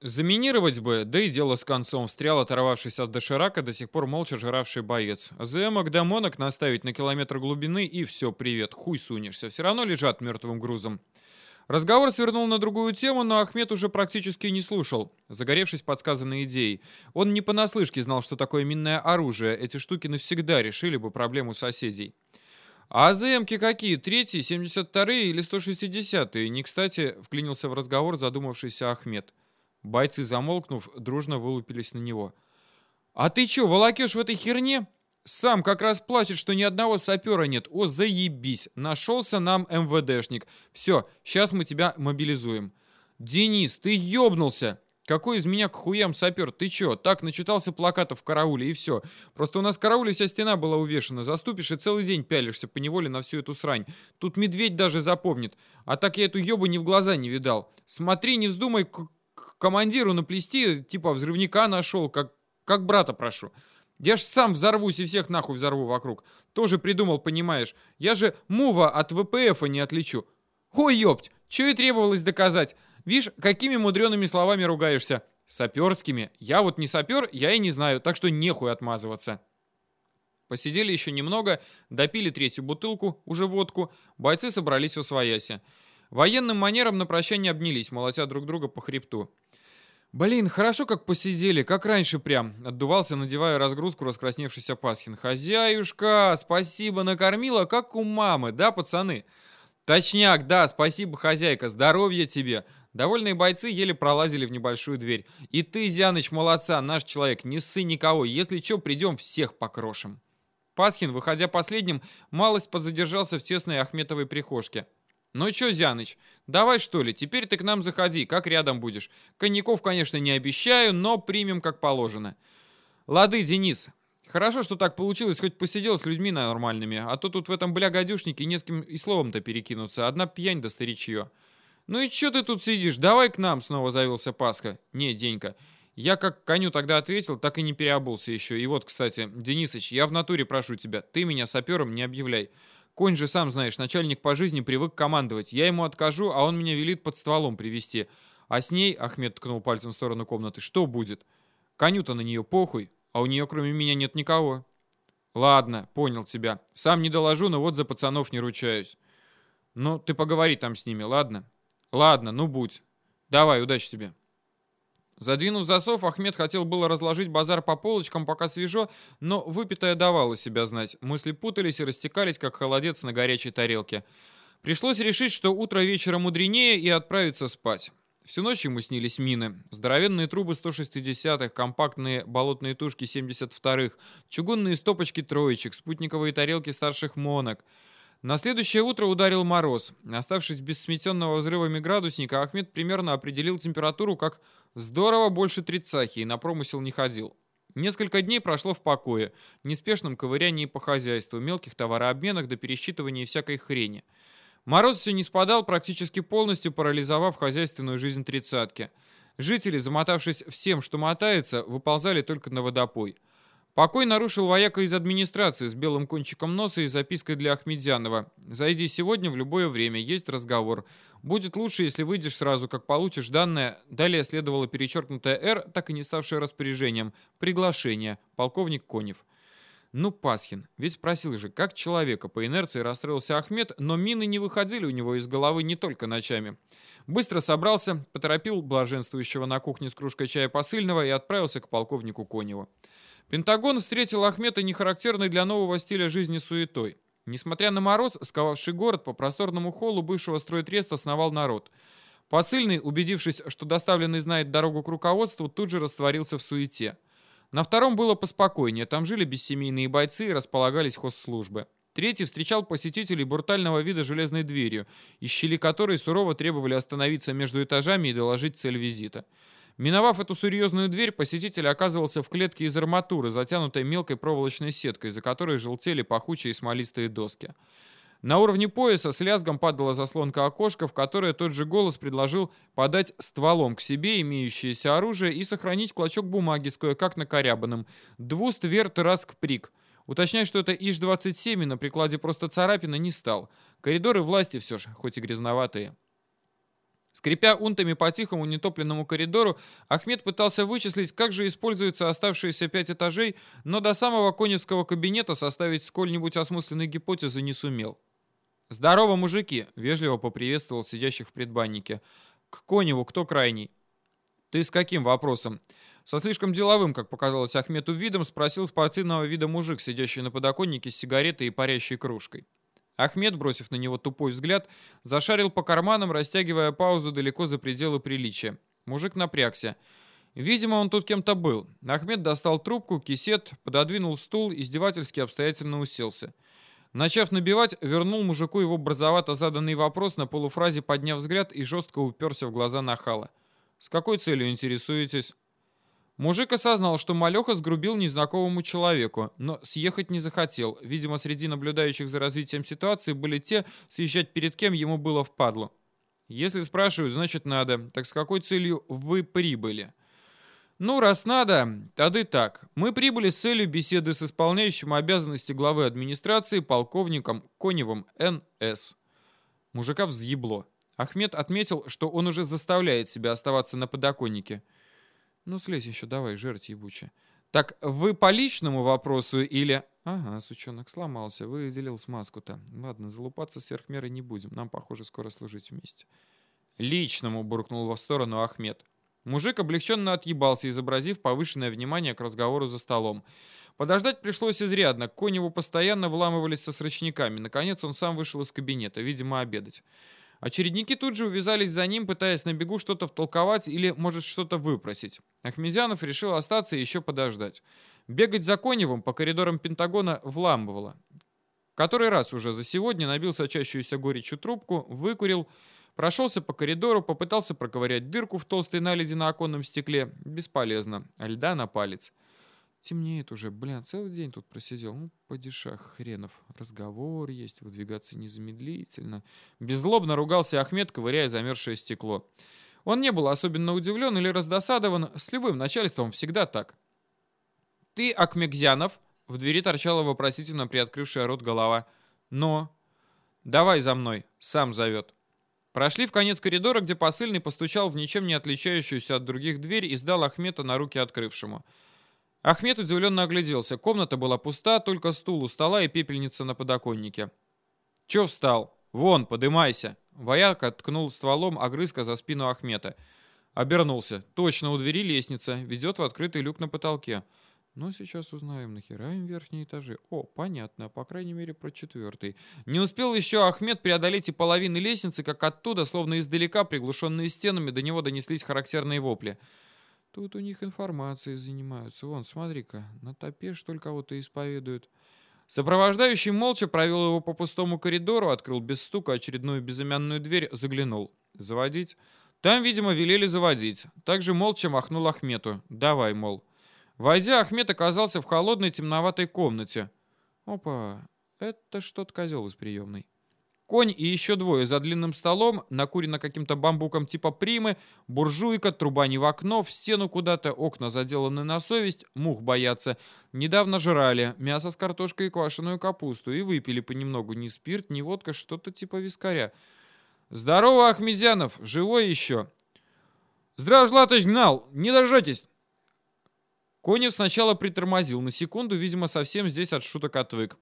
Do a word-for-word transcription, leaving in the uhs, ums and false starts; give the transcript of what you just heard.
Заминировать бы, да и дело с концом, встрял, оторвавшись от доширака, до сих пор молча жиравший боец. ЗМок да монок наставить на километр глубины и все, привет, хуй сунешься, все равно лежат мертвым грузом. Разговор свернул на другую тему, но Ахмед уже практически не слушал, загоревшись подсказанной идеей. Он не понаслышке знал, что такое минное оружие, эти штуки навсегда решили бы проблему соседей. А АЗМки какие? Третьи, семьдесят вторые или сто шестидесятые? Не кстати вклинился в разговор задумавшийся Ахмед. Бойцы, замолкнув, дружно вылупились на него. «А ты чё, волокёшь в этой херне? Сам как раз плачет, что ни одного сапера нет. О, заебись! Нашелся нам МВДшник. Все, сейчас мы тебя мобилизуем». «Денис, ты ёбнулся! Какой из меня к хуям сапер? Ты чё, так начитался плакатов в карауле и все. Просто у нас в карауле вся стена была увешана. Заступишь и целый день пялишься поневоле на всю эту срань. Тут медведь даже запомнит. А так я эту ёбу ни в глаза не видал. Смотри, не вздумай к к командиру наплести, типа взрывника нашел, как, как брата прошу. Я ж сам взорвусь и всех нахуй взорву вокруг. Тоже придумал, понимаешь. Я же мува от ВПФа не отличу. Ой, ёпть, чё и требовалось доказать. Вишь, какими мудреными словами ругаешься. Саперскими. Я вот не сапер, я и не знаю, так что нехуй отмазываться. Посидели еще немного, допили третью бутылку, уже водку. Бойцы собрались восвояси. Военным манером на прощание обнялись, молотя друг друга по хребту. «Блин, хорошо как посидели, как раньше прям», — отдувался, надевая разгрузку раскрасневшийся Пасхин. «Хозяюшка, спасибо, накормила, как у мамы, да, пацаны?» «Точняк, да, спасибо, хозяйка, здоровья тебе!» Довольные бойцы еле пролазили в небольшую дверь. «И ты, Зяныч, молодца, наш человек, не ссы никого, если чё, придем, всех покрошим». Пасхин, выходя последним, малость подзадержался в тесной Ахметовой прихожке. «Ну чё, Зяныч, давай что ли, теперь ты к нам заходи, как рядом будешь. Коньяков, конечно, не обещаю, но примем как положено». «Лады, Денис. Хорошо, что так получилось, хоть посидел с людьми нормальными, а то тут в этом бля-гадюшнике не с кем и словом-то перекинуться, одна пьянь да старичье». «Ну и чё ты тут сидишь, давай к нам», — снова завелся Пасха. «Не, Денька, я как коню тогда ответил, так и не переобулся еще. И вот, кстати, Денисыч, я в натуре прошу тебя, ты меня сапером не объявляй. Конь же, сам знаешь, начальник по жизни привык командовать. Я ему откажу, а он меня велит под стволом привести. А с ней, Ахмед ткнул пальцем в сторону комнаты, что будет? Коню-то на нее похуй, а у нее кроме меня нет никого». «Ладно, понял тебя. Сам не доложу, но вот за пацанов не ручаюсь». «Ну, ты поговори там с ними, ладно?» «Ладно, ну будь. Давай, удачи тебе». Задвинув засов, Ахмед хотел было разложить базар по полочкам, пока свежо, но выпитое давало себя знать. Мысли путались и растекались, как холодец на горячей тарелке. Пришлось решить, что утро вечера мудренее, и отправиться спать. Всю ночь ему снились мины. Здоровенные трубы сто шестидесятых, компактные болотные тушки семьдесят вторых, чугунные стопочки троечек, спутниковые тарелки старших монок. На следующее утро ударил мороз. Оставшись без сметенного взрывами градусника, Ахмед примерно определил температуру как здорово больше тридцахи и на промысел не ходил. Несколько дней прошло в покое, неспешном ковырянии по хозяйству, мелких товарообменах до пересчитывания всякой хрени. Мороз все не спадал, практически полностью парализовав хозяйственную жизнь тридцатки. Жители, замотавшись всем, что мотается, выползали только на водопой. Покой нарушил вояка из администрации с белым кончиком носа и запиской для Ахмедзянова. «Зайди сегодня в любое время, есть разговор. Будет лучше, если выйдешь сразу, как получишь данное». Далее следовало перечеркнутое «Р», так и не ставшее распоряжением. «Приглашение. Полковник Конев». Ну, Пасхин, ведь спросил же, как человека, по инерции расстроился Ахмед, но мины не выходили у него из головы не только ночами. Быстро собрался, поторопил блаженствующего на кухне с кружкой чая посыльного и отправился к полковнику Коневу. Пентагон встретил Ахмета нехарактерной для нового стиля жизни суетой. Несмотря на мороз, сковавший город, по просторному холлу бывшего стройтреста сновал народ. Посыльный, убедившись, что доставленный знает дорогу к руководству, тут же растворился в суете. На втором было поспокойнее, там жили бессемейные бойцы и располагались хозслужбы. Третий встречал посетителей брутального вида железной дверью, из щели которой сурово требовали остановиться между этажами и доложить цель визита. Миновав эту серьезную дверь, посетитель оказывался в клетке из арматуры, затянутой мелкой проволочной сеткой, за которой желтели пахучие смолистые доски. На уровне пояса с лязгом падала заслонка окошка, в которое тот же голос предложил подать стволом к себе имеющееся оружие и сохранить клочок бумаги с кое-как накорябанным «Двуст верт раск прик». Уточнять, что это ИЖ двадцать семь, и на прикладе просто царапина, не стал. Коридоры власти все же, хоть и грязноватые. Скрипя унтами по тихому нетопленному коридору, Ахмед пытался вычислить, как же используются оставшиеся пять этажей, но до самого коневского кабинета составить сколь-нибудь осмысленной гипотезы не сумел. «Здорово, мужики!» — вежливо поприветствовал сидящих в предбаннике. «К Коневу кто крайний?» «Ты с каким вопросом?» Со слишком деловым, как показалось Ахмету, видом спросил спортивного вида мужик, сидящий на подоконнике с сигаретой и парящей кружкой. Ахмед, бросив на него тупой взгляд, зашарил по карманам, растягивая паузу далеко за пределы приличия. Мужик напрягся. Видимо, он тут кем-то был. Ахмед достал трубку, кисет, пододвинул стул, издевательски обстоятельно уселся. Начав набивать, вернул мужику его борзовато заданный вопрос, на полуфразе подняв взгляд и жестко уперся в глаза нахала. «С какой целью интересуетесь?» Мужик осознал, что малеха сгрубил незнакомому человеку, но съехать не захотел. Видимо, среди наблюдающих за развитием ситуации были те, съезжать перед кем ему было впадло. Если спрашивают, значит надо. Так с какой целью вы прибыли? Ну, раз надо, тогда так. Мы прибыли с целью беседы с исполняющим обязанности главы администрации полковником Коневым Н С Мужика взъебло. Ахмед отметил, что он уже заставляет себя оставаться на подоконнике. Ну, слезь еще давай, жерть ебучая. Так вы по личному вопросу или... Ага, сучонок сломался, выделил смазку-то. Ладно, залупаться сверх меры не будем, нам, похоже, скоро служить вместе. Личному, буркнул во сторону Ахмед. Мужик облегченно отъебался, изобразив повышенное внимание к разговору за столом. Подождать пришлось изрядно, к Коневу постоянно вламывались со срочниками. Наконец он сам вышел из кабинета, видимо, обедать. Очередники тут же увязались за ним, пытаясь на бегу что-то втолковать или, может, что-то выпросить. Ахмедянов решил остаться и еще подождать. Бегать за Коневым по коридорам Пентагона вламывало. Который раз уже за сегодня набил сочащуюся горечью трубку, выкурил, прошелся по коридору, попытался проковырять дырку в толстой наледи на оконном стекле. Бесполезно. Льда на палец. Темнеет уже, бля, целый день тут просидел. Ну, падишах хренов. Разговор есть, выдвигаться незамедлительно. Беззлобно ругался Ахмед, ковыряя замерзшее стекло. Он не был особенно удивлен или раздосадован. С любым начальством всегда так. «Ты, Акмегзянов?» В двери торчала вопросительно приоткрывшая рот голова. «Но?» «Давай за мной», сам зовет. Прошли в конец коридора, где посыльный постучал в ничем не отличающуюся от других дверь и сдал Ахмета на руки открывшему. Ахмед удивленно огляделся. Комната была пуста, только стул у стола и пепельница на подоконнике. «Чё встал? Вон, подымайся!» Вояка ткнул стволом огрызка за спину Ахмета. Обернулся. Точно, у двери лестница. Ведет в открытый люк на потолке. Но сейчас узнаем, нахера им верхние этажи. О, понятно, по крайней мере про четвертый. Не успел еще Ахмед преодолеть и половины лестницы, как оттуда, словно издалека, приглушенные стенами, до него донеслись характерные вопли. Тут у них информацией занимаются. Вон, смотри-ка, на топе, что ли, кого-то исповедуют. Сопровождающий молча провел его по пустому коридору, открыл без стука очередную безымянную дверь, заглянул. Заводить? Там, видимо, велели заводить. Также молча махнул Ахмету. Давай, мол. Войдя, Ахмед оказался в холодной темноватой комнате. Опа, это что-то козел из приемной. Конь и еще двое за длинным столом, накурено каким-то бамбуком типа примы, буржуйка, труба не в окно, в стену куда-то, окна заделаны на совесть, мух боятся. Недавно жрали мясо с картошкой и квашеную капусту и выпили понемногу ни спирт, ни водка, что-то типа вискаря. «Здорово, Ахмедянов, живой еще?» «Здраво, Златоч гнал, не дождетесь!» Конев сначала притормозил на секунду, видимо, совсем здесь от шуток отвык.